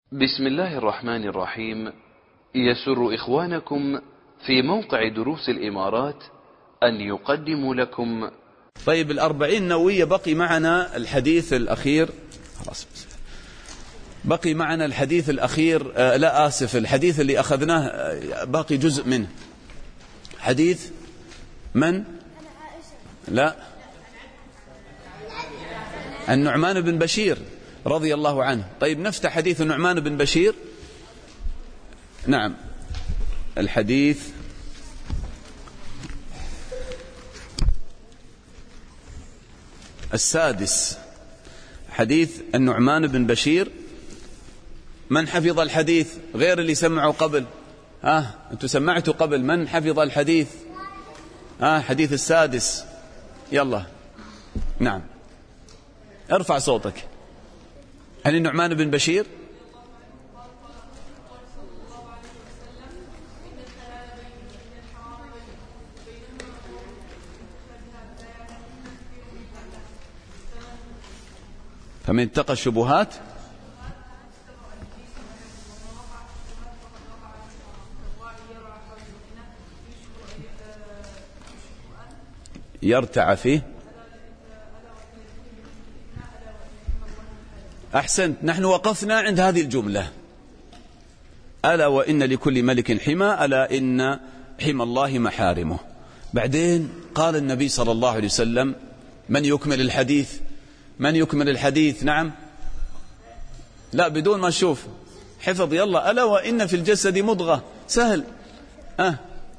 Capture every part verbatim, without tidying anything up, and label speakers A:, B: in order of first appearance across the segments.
A: بسم الله الرحمن الرحيم. يسر إخوانكم في موقع دروس الإمارات أن يقدموا لكم.
B: طيب، الأربعين نووية بقي معنا الحديث الأخير. خلاص بقي معنا الحديث الأخير. آه لا آسف، الحديث اللي أخذناه آه باقي جزء منه. حديث من؟ لا، النعمان بن بشير رضي الله عنه. طيب نفتح حديث النعمان بن بشير. نعم، الحديث السادس، حديث النعمان بن بشير. من حفظ الحديث غير اللي سمعوا قبل؟ ها آه. أنتوا سمعتوا قبل. من حفظ الحديث؟ ها آه. حديث السادس، يلا. نعم، ارفع صوتك. عن النعمان بن بشير فمن اتقى الشبهات يرتع فيه. أحسنت، نحن وقفنا عند هذه الجملة: ألا وإن لكل ملك حمى، ألا إن حمى الله محارمه. بعدين قال النبي صلى الله عليه وسلم: من يكمل الحديث؟ من يكمل الحديث؟ نعم، لا بدون ما نشوف حفظ، يلا. ألا وإن في الجسد مضغة، سهل. أه.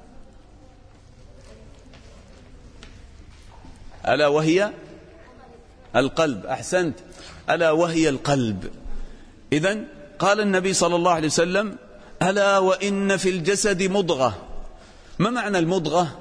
B: ألا وهي القلب. أحسنت، ألا وهي القلب. إذن قال النبي صلى الله عليه وسلم: ألا وإن في الجسد مضغة. ما معنى المضغة؟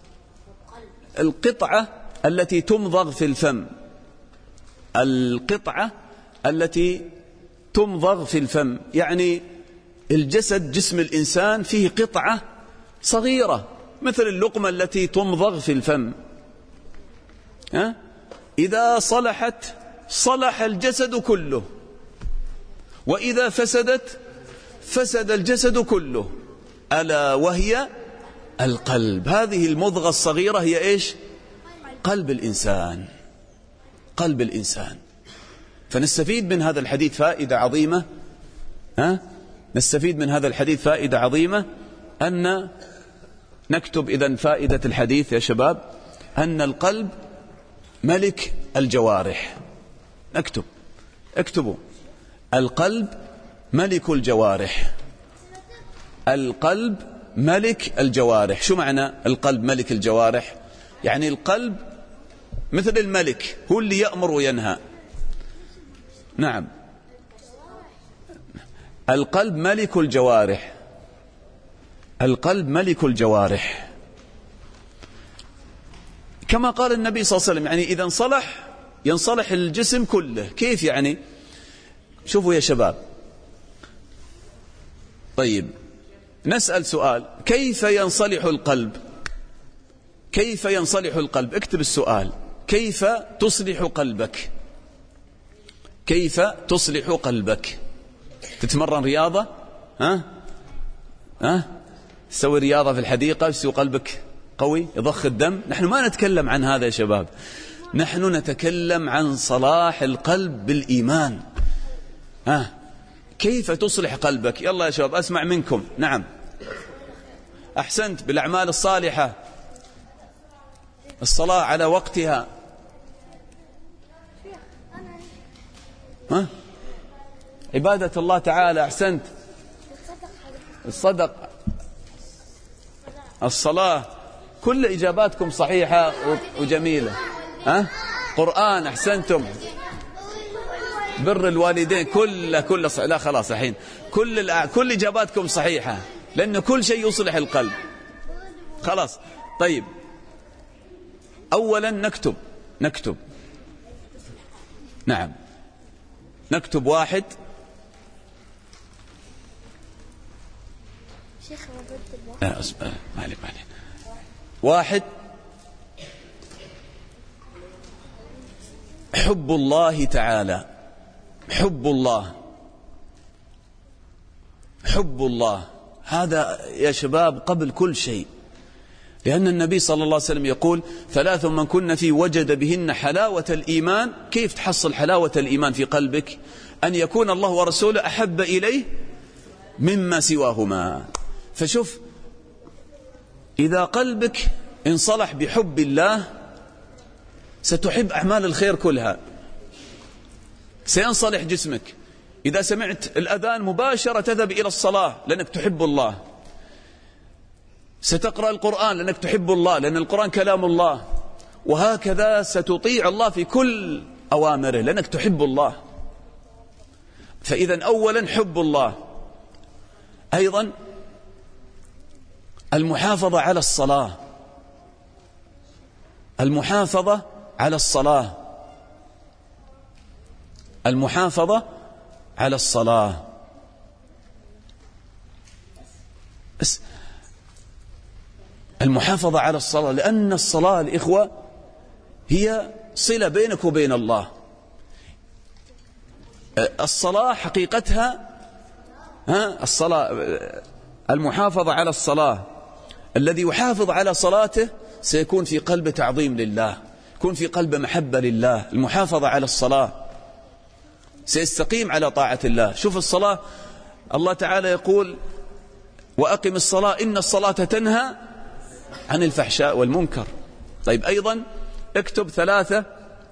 B: القطعة التي تمضغ في الفم. القطعة التي تمضغ في الفم، يعني الجسد، جسم الإنسان فيه قطعة صغيرة مثل اللقمة التي تمضغ في الفم. ها؟ إذا صلحت صلح الجسد كله، وإذا فسدت فسد الجسد كله. ألا وهي القلب. هذه المضغة الصغيرة هي إيش؟ قلب الإنسان. قلب الإنسان. فنستفيد من هذا الحديث فائدة عظيمة. ها؟ نستفيد من هذا الحديث فائدة عظيمة، أن نكتب إذن فائدة الحديث يا شباب: أن القلب ملك الجوارح. نكتب، اكتبوا: القلب ملك الجوارح. القلب ملك الجوارح. شو معنى القلب ملك الجوارح؟ يعني القلب مثل الملك، هو اللي يأمر وينهى. نعم، القلب ملك الجوارح. القلب ملك الجوارح، كما قال النبي صلى الله عليه وسلم. يعني إذا انصلح ينصلح الجسم كله. كيف يعني؟ شوفوا يا شباب. طيب نسأل سؤال: كيف ينصلح القلب؟ كيف ينصلح القلب؟ اكتب السؤال: كيف تصلح قلبك؟ كيف تصلح قلبك؟ تتمرن رياضة؟ ها؟ ها؟ تسوي رياضة في الحديقة يسوي قلبك قوي يضخ الدم؟ نحن ما نتكلم عن هذا يا شباب، نحن نتكلم عن صلاح القلب بالإيمان. ها؟ كيف تصلح قلبك؟ يلا يا شباب أسمع منكم. نعم، أحسنت، بالأعمال الصالحة، الصلاة على وقتها. ها؟ عبادة الله تعالى. أحسنت، الصدق، الصلاة. كل إجاباتكم صحيحة وجميلة. ها؟ قرآن. أحسنتم، بر الوالدين، كل كل صح... لا خلاص الحين كل الأ... كل إجاباتكم صحيحة، لأن كل شيء يصلح القلب. خلاص. طيب، أولا نكتب نكتب نعم، نكتب واحد. لا أسمع، مالي مالي. واحد: حب الله تعالى. حب الله. حب الله هذا يا شباب قبل كل شيء، لأن النبي صلى الله عليه وسلم يقول ثلاث من كن فيه وجد بهن حلاوة الإيمان. كيف تحصل حلاوة الإيمان في قلبك؟ أن يكون الله ورسوله أحب إليه مما سواهما. فشوف، إذا قلبك انصلح بحب الله ستحب أعمال الخير كلها، سينصلح جسمك. إذا سمعت الأذان مباشرة تذهب إلى الصلاة لأنك تحب الله، ستقرأ القرآن لأنك تحب الله لأن القرآن كلام الله، وهكذا ستطيع الله في كل أوامره لأنك تحب الله. فإذا أولا حب الله. أيضا المحافظة على الصلاة، المحافظة على الصلاة، المحافظة على الصلاة. المحافظة على الصلاة، لأن الصلاة الإخوة هي صلة بينك وبين الله. الصلاة حقيقتها ها الصلاة، المحافظة على الصلاة، الذي يحافظ على صلاته سيكون في قلب تعظيم لله، يكون في قلب محبة لله. المحافظة على الصلاة سيستقيم على طاعة الله. شوف الصلاة، الله تعالى يقول وأقم الصلاة إن الصلاة تنهى عن الفحشاء والمنكر. طيب أيضا اكتب ثلاثة: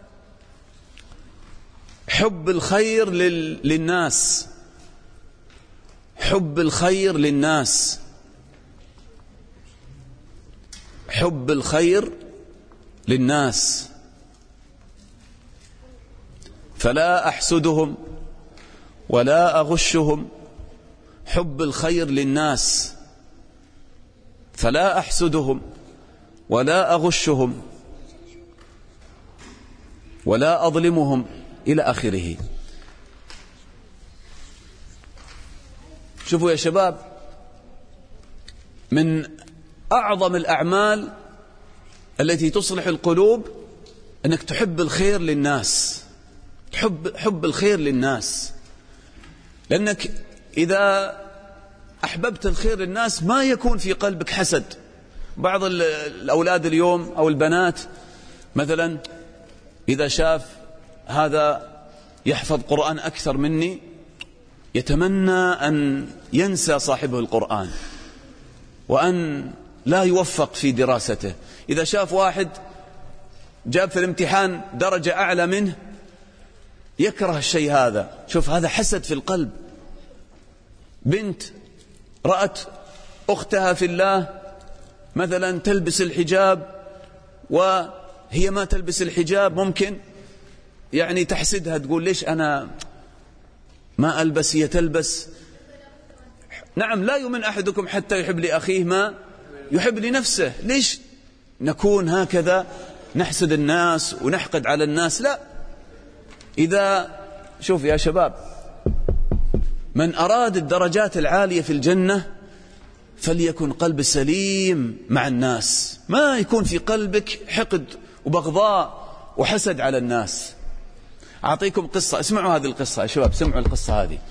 B: حب الخير لل... للناس، حب الخير للناس، حب الخير للناس، فلا أحسدهم ولا أغشهم. حب الخير للناس، فلا أحسدهم ولا أغشهم ولا أظلمهم، إلى آخره. شوفوا يا شباب، من أعظم الأعمال التي تصلح القلوب أنك تحب الخير للناس، تحب حب الخير للناس، لأنك إذا أحببت الخير للناس ما يكون في قلبك حسد. بعض الأولاد اليوم أو البنات مثلا إذا شاف هذا يحفظ قرآن أكثر مني يتمنى أن ينسى صاحبه القرآن وأن لا يوفق في دراسته. إذا شاف واحد جاب في الامتحان درجة أعلى منه يكره الشيء هذا. شوف، هذا حسد في القلب. بنت رأت أختها في الله مثلا تلبس الحجاب وهي ما تلبس الحجاب، ممكن يعني تحسدها، تقول ليش أنا ما ألبس هي تلبس. نعم، لا يؤمن أحدكم حتى يحب لأخيه ما يحب لنفسه. ليش نكون هكذا نحسد الناس ونحقد على الناس؟ لا. إذا شوف يا شباب، من أراد الدرجات العالية في الجنة فليكن قلب سليم مع الناس، ما يكون في قلبك حقد وبغضاء وحسد على الناس. أعطيكم قصة، اسمعوا هذه القصة يا شباب، سمعوا القصة هذه.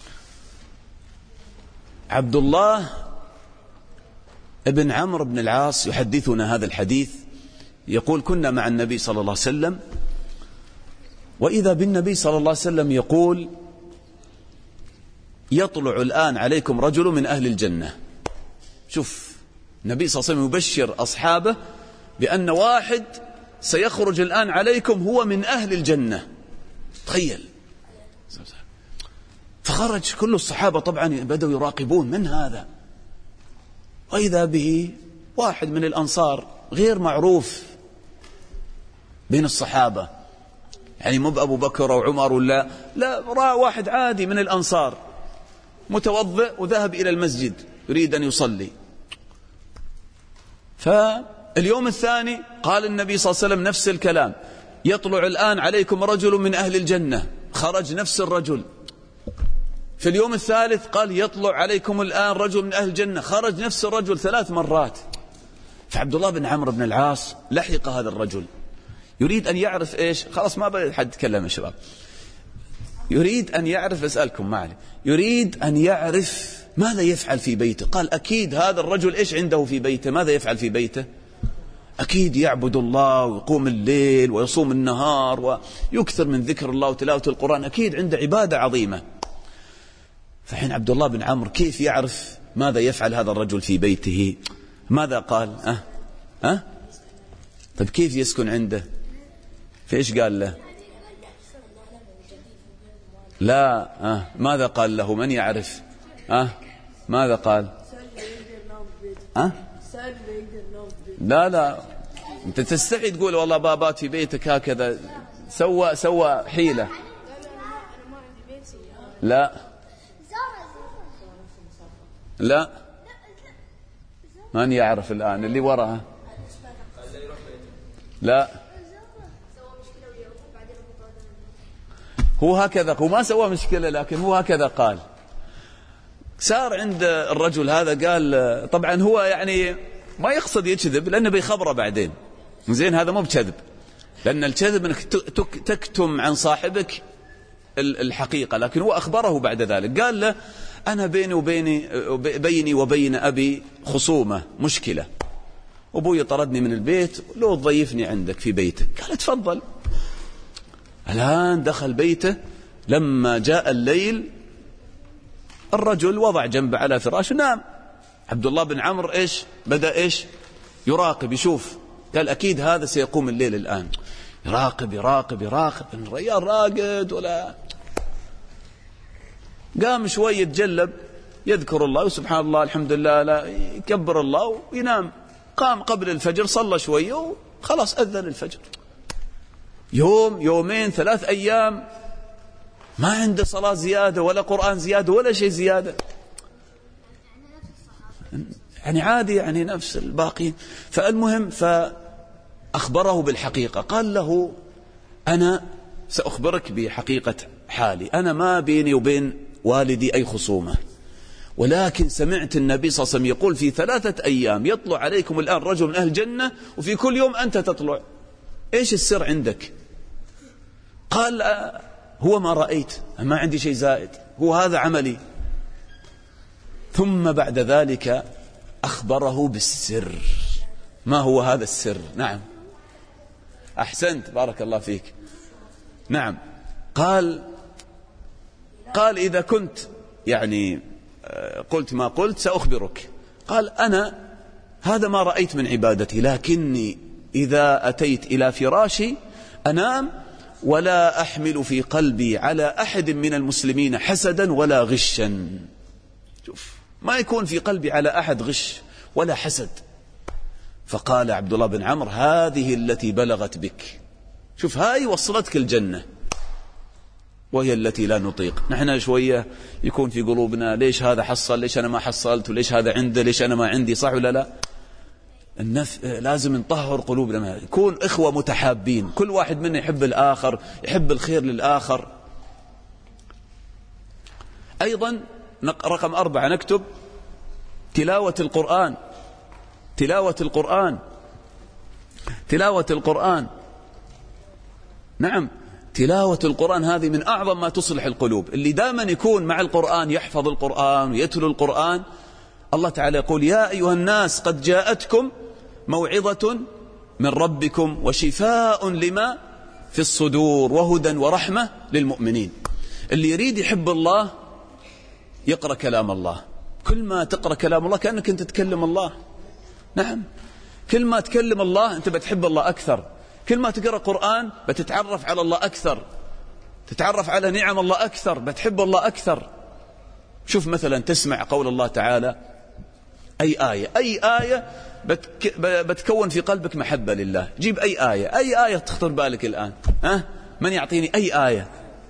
B: عبد الله ابن عمرو بن العاص يحدثنا هذا الحديث، يقول كنا مع النبي صلى الله عليه وسلم وإذا بالنبي صلى الله عليه وسلم يقول يطلع الآن عليكم رجل من أهل الجنة. شوف، النبي صلى الله عليه وسلم يبشر أصحابه بأن واحد سيخرج الآن عليكم هو من أهل الجنة. تخيل. فخرج كل الصحابة طبعا بدأوا يراقبون من هذا، وإذا به واحد من الأنصار غير معروف بين الصحابة، يعني مو بأبو بكر أو عمر ولا لا، رأى واحد عادي من الأنصار متوضئ وذهب إلى المسجد يريد أن يصلي. فاليوم الثاني قال النبي صلى الله عليه وسلم نفس الكلام، يطلع الآن عليكم رجل من أهل الجنة، خرج نفس الرجل. في اليوم الثالث قال يطلع عليكم الآن رجل من أهل الجنة، خرج نفس الرجل ثلاث مرات. فعبد الله بن عمرو بن العاص لحق هذا الرجل يريد أن يعرف إيش، خلاص ما بقى حد يتكلم يا شباب، يريد أن يعرف، أسألكم معلي، يريد أن يعرف ماذا يفعل في بيته؟ قال أكيد هذا الرجل إيش عنده في بيته؟ ماذا يفعل في بيته؟ أكيد يعبد الله ويقوم الليل ويصوم النهار ويكثر من ذكر الله وتلاوة القرآن، أكيد عنده عبادة عظيمة. فحين عبد الله بن عمرو كيف يعرف ماذا يفعل هذا الرجل في بيته؟ ماذا قال؟ أه؟ أه؟ طيب كيف يسكن عنده؟ فإيش قال له؟ لا أه؟ ماذا قال له؟ من يعرف؟ أه؟ ماذا قال؟ أه؟ لا لا أنت تستحي تقول والله بابات في بيتك هكذا، سوى سوى حيلة. لا لا من يعرف الآن اللي وراها؟ لا هو هكذا، هو ما سوى مشكلة لكن هو هكذا قال. سار عند الرجل هذا قال، طبعا هو يعني ما يقصد يكذب لأنه بيخبره بعدين، زين هذا مو بكذب، لأن الكذب أنك تكتم عن صاحبك الحقيقة، لكن هو أخبره بعد ذلك. قال له أنا بيني وبيني بيني وبين أبي خصومة مشكلة، أبوي طردني من البيت، لو تضيفني عندك في بيتك. قال تفضل. الآن دخل بيته، لما جاء الليل الرجل وضع جنبه على فراش ونام. عبد الله بن عمرو إيش بدأ إيش يراقب يشوف، قال أكيد هذا سيقوم الليل الآن. يراقب يراقب يراقب الرجال راقد ولا قام شوي يتجلب يذكر الله وسبحان الله الحمد لله لا يكبر الله وينام. قام قبل الفجر صلى شوية وخلاص أذن الفجر. يوم يومين ثلاث أيام ما عنده صلاة زيادة ولا قرآن زيادة ولا شيء زيادة، يعني عادي يعني نفس الباقين. فالمهم فأخبره بالحقيقة، قال له أنا سأخبرك بحقيقة حالي، أنا ما بيني وبين والدي أي خصومة، ولكن سمعت النبي صلى الله عليه وسلم يقول في ثلاثة أيام يطلع عليكم الآن رجل من أهل الجنة وفي كل يوم أنت تطلع. إيش السر عندك؟ قال هو ما رأيت، ما عندي شيء زائد، هو هذا عملي. ثم بعد ذلك أخبره بالسر. ما هو هذا السر؟ نعم أحسنت بارك الله فيك. نعم قال قال إذا كنت يعني قلت ما قلت سأخبرك. قال أنا هذا ما رأيت من عبادتي، لكني إذا أتيت إلى فراشي أنام ولا أحمل في قلبي على أحد من المسلمين حسدا ولا غشا. شوف ما يكون في قلبي على أحد غش ولا حسد. فقال عبد الله بن عمرو هذه التي بلغت بك، شوف هاي وصلتك الجنة وهي التي لا نطيق. نحن شوية يكون في قلوبنا ليش هذا حصل، ليش أنا ما حصلت، وليش هذا عنده، ليش أنا ما عندي، صح ولا لا؟ النف... لازم نطهر قلوبنا، نكون إخوة متحابين، كل واحد منا يحب الآخر، يحب الخير للآخر. أيضا رقم أربعة نكتب تلاوة القرآن. تلاوة القرآن تلاوة القرآن نعم تلاوة القرآن هذه من أعظم ما تصلح القلوب. اللي دائما يكون مع القرآن يحفظ القرآن ويتلو القرآن، الله تعالى يقول يا أيها الناس قد جاءتكم موعظة من ربكم وشفاء لما في الصدور وهدى ورحمة للمؤمنين. اللي يريد يحب الله يقرأ كلام الله. كل ما تقرأ كلام الله كأنك أنت تتكلم الله. نعم كل ما تكلم الله أنت بتحب الله أكثر. كل ما تقرأ قرآن بتتعرف على الله أكثر، تتعرف على نعم الله أكثر، بتحب الله أكثر. شوف مثلا تسمع قول الله تعالى أي آية أي آية بتك... بتكون في قلبك محبة لله. جيب أي آية أي آية تخطر بالك الآن، ها من يعطيني أي آية؟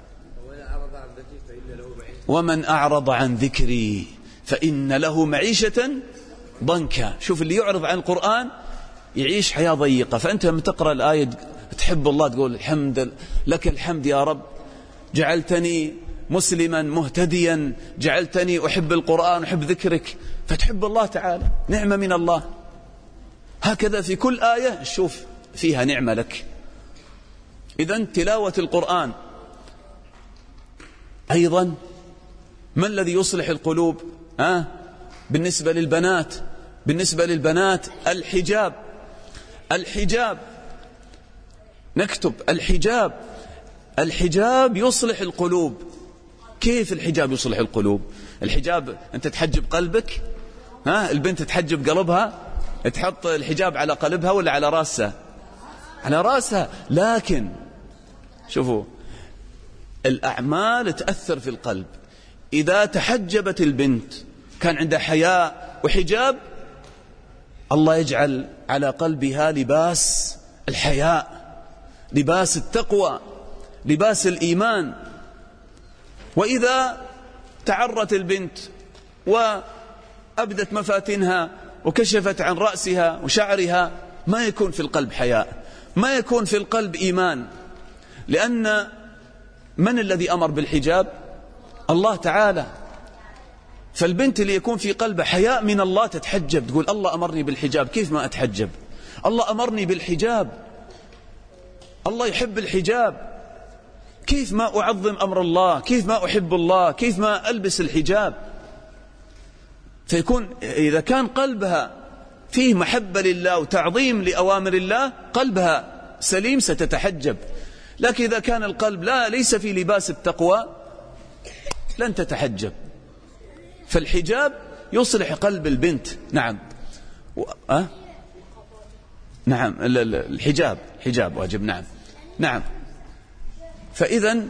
B: ومن أعرض عن ذكري فإن له معيشة ضنكا. شوف اللي يعرض عن القرآن يعيش حياة ضيقة. فأنت لما تقرأ الآية تحب الله، تقول الحمد لك الحمد يا رب جعلتني مسلما مهتديا، جعلتني أحب القرآن أحب ذكرك، فتحب الله تعالى، نعمة من الله. هكذا في كل آية شوف فيها نعمة لك. إذن تلاوة القرآن. أيضا ما الذي يصلح القلوب؟ أه؟ بالنسبة للبنات بالنسبة للبنات الحجاب الحجاب نكتب الحجاب الحجاب يصلح القلوب. كيف الحجاب يصلح القلوب؟ الحجاب أنت تحجب قلبك، ها البنت تحجب قلبها، تحط الحجاب على قلبها ولا على راسها؟ على راسها. لكن شوفوا الأعمال تأثر في القلب. إذا تحجبت البنت كان عندها حياء وحجاب، الله يجعل على قلبها لباس الحياء، لباس التقوى، لباس الإيمان. وإذا تعرت البنت وأبدت مفاتنها وكشفت عن رأسها وشعرها، ما يكون في القلب حياء، ما يكون في القلب إيمان. لأن من الذي أمر بالحجاب؟ الله تعالى. فالبنت اللي يكون في قلبها حياء من الله تتحجب، تقول الله أمرني بالحجاب، كيف ما أتحجب؟ الله أمرني بالحجاب، الله يحب الحجاب، كيف ما أعظم أمر الله؟ كيف ما أحب الله؟ كيف ما ألبس الحجاب؟ فيكون إذا كان قلبها فيه محبة لله وتعظيم لأوامر الله، قلبها سليم ستتحجب. لكن إذا كان القلب لا ليس في لباس التقوى لن تتحجب. فالحجاب يصلح قلب البنت. نعم و... أه؟ نعم الحجاب حجاب واجب. نعم نعم فإذا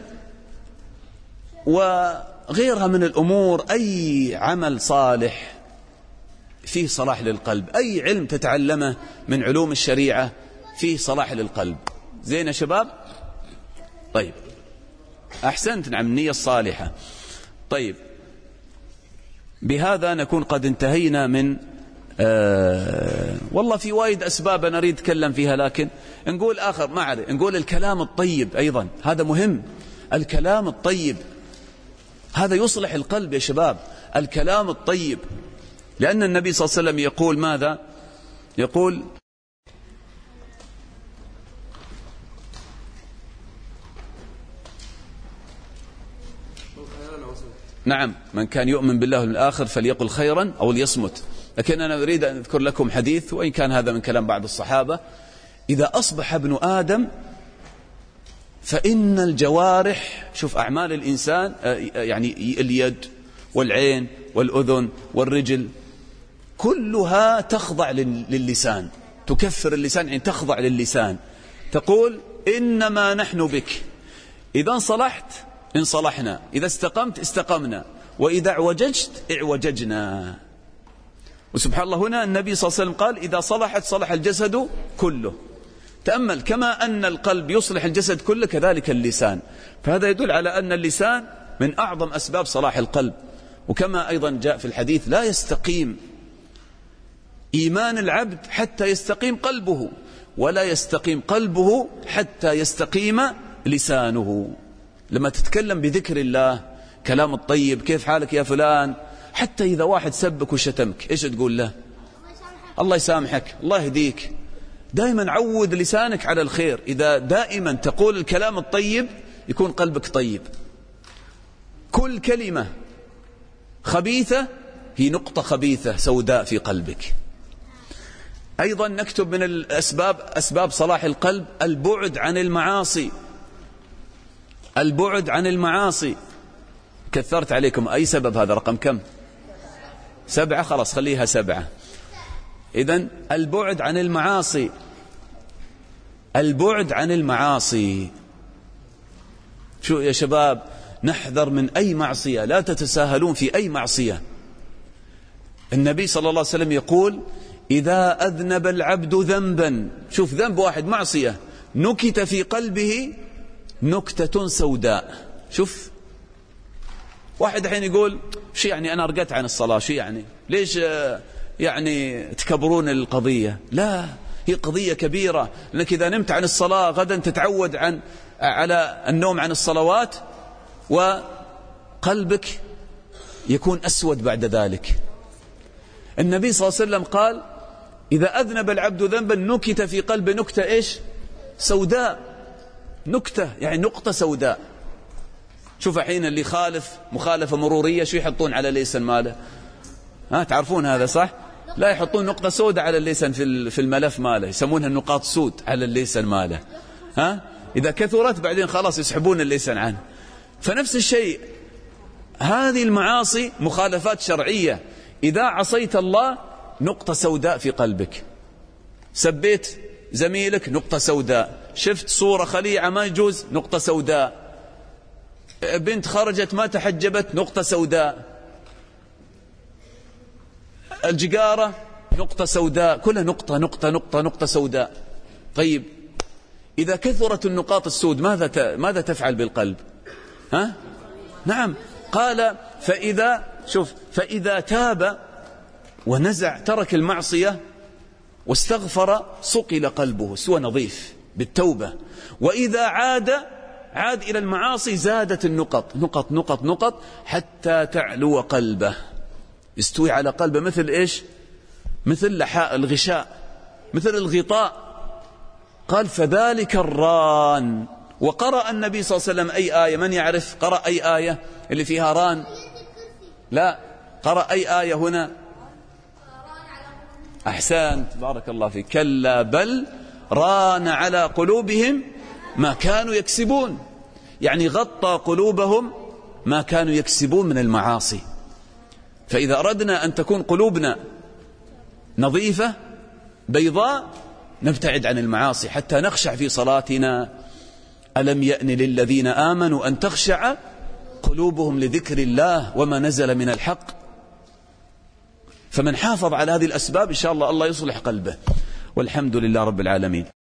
B: وغيرها من الأمور، أي عمل صالح فيه صلاح للقلب، أي علم تتعلمه من علوم الشريعة فيه صلاح للقلب. زين يا شباب؟ طيب أحسنت. نعم النية الصالحة. طيب بهذا نكون قد انتهينا من آه والله في وايد أسباب أنا أريد أتكلم فيها، لكن نقول آخر ما عاد نقول الكلام الطيب أيضا، هذا مهم. الكلام الطيب هذا يصلح القلب يا شباب، الكلام الطيب. لأن النبي صلى الله عليه وسلم يقول ماذا؟ يقول نعم من كان يؤمن بالله واليوم الآخر فليقل خيرا أو ليصمت. لكن أنا أريد أن أذكر لكم حديث، وإن كان هذا من كلام بعض الصحابة: إذا أصبح ابن آدم فإن الجوارح، شوف أعمال الإنسان يعني اليد والعين والأذن والرجل كلها تخضع للسان، تكفر اللسان يعني تخضع للسان، تقول إنما نحن بك، إذا صلحت إن صلحنا، إذا استقمت استقمنا، وإذا اعوججت اعوججنا. وسبحان الله هنا النبي صلى الله عليه وسلم قال إذا صلحت صلح الجسد كله. تأمل، كما أن القلب يصلح الجسد كله كذلك اللسان. فهذا يدل على أن اللسان من أعظم أسباب صلاح القلب. وكما أيضا جاء في الحديث: لا يستقيم إيمان العبد حتى يستقيم قلبه، ولا يستقيم قلبه حتى يستقيم لسانه. لما تتكلم بذكر الله، كلام الطيب، كيف حالك يا فلان، حتى إذا واحد سبك وشتمك إيش تقول له؟ الله يسامحك، الله يهديك. دائما عود لسانك على الخير. إذا دائما تقول الكلام الطيب يكون قلبك طيب. كل كلمة خبيثة هي نقطة خبيثة سوداء في قلبك. أيضا نكتب من الأسباب أسباب صلاح القلب البعد عن المعاصي. البعد عن المعاصي. كثرت عليكم أي سبب هذا؟ رقم كم؟ سبعة، خلاص خليها سبعة. إذن البعد عن المعاصي. البعد عن المعاصي. شو يا شباب، نحذر من أي معصية، لا تتساهلون في أي معصية. النبي صلى الله عليه وسلم يقول: إذا أذنب العبد ذنبا، شوف ذنب واحد معصية، نكت في قلبه نكتة سوداء. شوف واحد الحين يقول: شو يعني أنا رقدت عن الصلاة، شو يعني ليش يعني تكبرون القضية؟ لا، هي قضية كبيرة، لأنك إذا نمت عن الصلاة غدا تتعود عن على النوم عن الصلوات، وقلبك يكون أسود بعد ذلك. النبي صلى الله عليه وسلم قال: إذا أذنب العبد ذنبا نكت في قلبه نكتة إيش؟ سوداء. نكتة يعني نقطة سوداء. شوف حين اللي خالف مخالفة مرورية شو يحطون على ليسن ماله؟ ها تعرفون هذا صح؟ لا يحطون نقطة سوداء على الليسن في في الملف ماله، يسمونها النقاط سود على الليسن ماله. ها إذا كثرت بعدين خلاص يسحبون الليسن عنه. فنفس الشيء هذه المعاصي مخالفات شرعية. إذا عصيت الله نقطة سوداء في قلبك، سبيت زميلك نقطة سوداء، شفت صورة خليعة ما يجوز نقطة سوداء، بنت خرجت ما تحجبت نقطة سوداء، الجقارة نقطة سوداء، كلها نقطة نقطة نقطة نقطة سوداء. طيب إذا كثرت النقاط السود ماذا ماذا تفعل بالقلب؟ ها؟ نعم قال فإذا شوف فإذا تاب ونزع ترك المعصية واستغفر صقل قلبه سوى نظيف بالتوبة، وإذا عاد عاد إلى المعاصي زادت النقط نقط نقط نقط حتى تعلو قلبه، يستوي على قلبه مثل إيش؟ مثل لحاء الغشاء، مثل الغطاء. قال فذلك الران. وقرأ النبي صلى الله عليه وسلم أي آية؟ من يعرف قرأ أي آية اللي فيها ران؟ لا، قرأ أي آية هنا؟ أحسنت بارك الله فيك. كلا بل ران على قلوبهم ما كانوا يكسبون، يعني غطى قلوبهم ما كانوا يكسبون من المعاصي. فإذا أردنا أن تكون قلوبنا نظيفة بيضاء نبتعد عن المعاصي حتى نخشع في صلاتنا. ألم يأن للذين آمنوا أن تخشع قلوبهم لذكر الله وما نزل من الحق. فمن حافظ على هذه الأسباب إن شاء الله الله يصلح قلبه. والحمد لله رب العالمين.